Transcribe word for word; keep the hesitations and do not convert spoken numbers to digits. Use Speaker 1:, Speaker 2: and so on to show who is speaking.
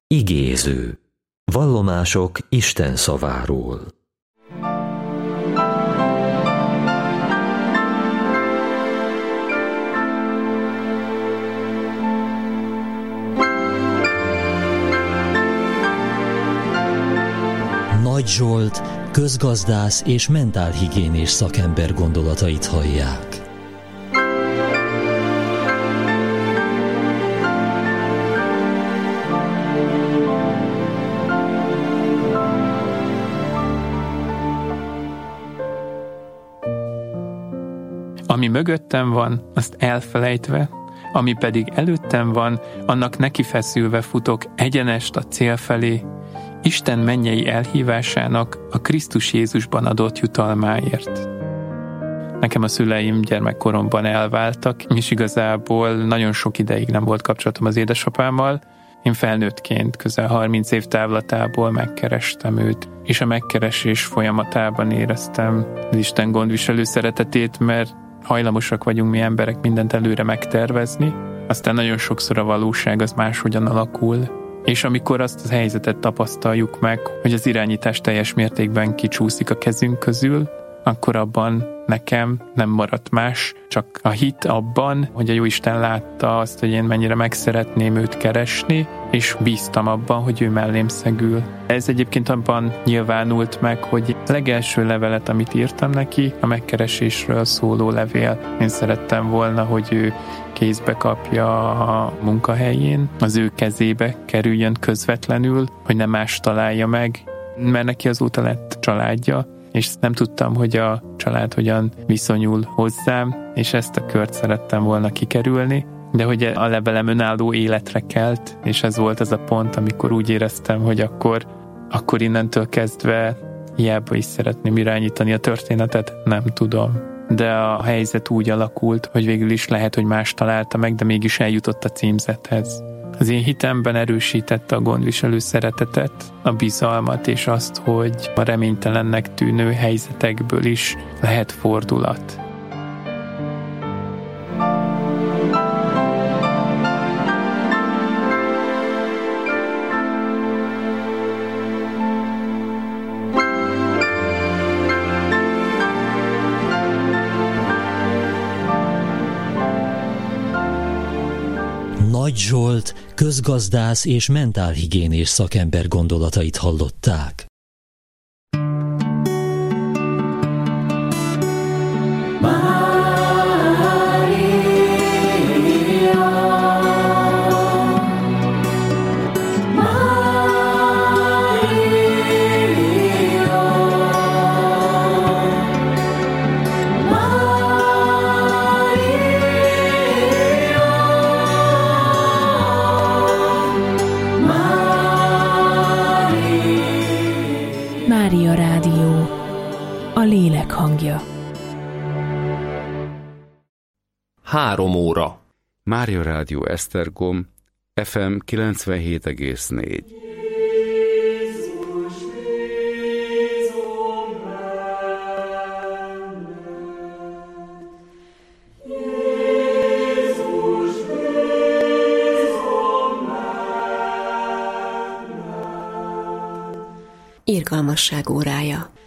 Speaker 1: Igéző. Vallomások Isten szaváról. Nagy Zsolt, közgazdász és mentálhigiénés szakember gondolatait hallják.
Speaker 2: Ami mögöttem van, azt elfelejtve, ami pedig előttem van, annak nekifeszülve futok egyenest a cél felé, Isten mennyei elhívásának a Krisztus Jézusban adott jutalmáért. Nekem a szüleim gyermekkoromban elváltak, és igazából nagyon sok ideig nem volt kapcsolatom az édesapámmal. Én felnőttként közel harminc év távlatából megkerestem őt, és a megkeresés folyamatában éreztem az Isten gondviselő szeretetét, mert hajlamosak vagyunk mi emberek mindent előre megtervezni, aztán nagyon sokszor a valóság az máshogyan alakul, és amikor azt a helyzetet tapasztaljuk meg, hogy az irányítás teljes mértékben kicsúszik a kezünk közül, akkor abban nekem nem maradt más, csak a hit abban, hogy a Jóisten látta azt, hogy én mennyire meg szeretném őt keresni, és bíztam abban, hogy ő mellém szegül. Ez egyébként abban nyilvánult meg, hogy a legelső levelet, amit írtam neki, a megkeresésről szóló levél. Én szerettem volna, hogy ő kézbe kapja a munkahelyén, az ő kezébe kerüljön közvetlenül, hogy nem más találja meg, mert neki azóta lett családja, és nem tudtam, hogy a család hogyan viszonyul hozzám, és ezt a kört szerettem volna kikerülni, de hogy a levelem önálló életre kelt, és ez volt az a pont, amikor úgy éreztem, hogy akkor, akkor innentől kezdve hiába is szeretném irányítani a történetet, nem tudom. De a helyzet úgy alakult, hogy végül is lehet, hogy más találta meg, de mégis eljutott a címzethez. Az én hitemben erősítette a gondviselő szeretetet, a bizalmat és azt, hogy a reménytelennek tűnő helyzetekből is lehet fordulat.
Speaker 1: Nagy Zsolt, közgazdász és mentálhigiénés szakember gondolatait hallották.
Speaker 3: Mária Rádió, a lélek hangja.
Speaker 4: Három óra.
Speaker 5: Mária Rádió Esztergom, ef em kilencvenhét egész négy.
Speaker 6: Irgalmasság órája.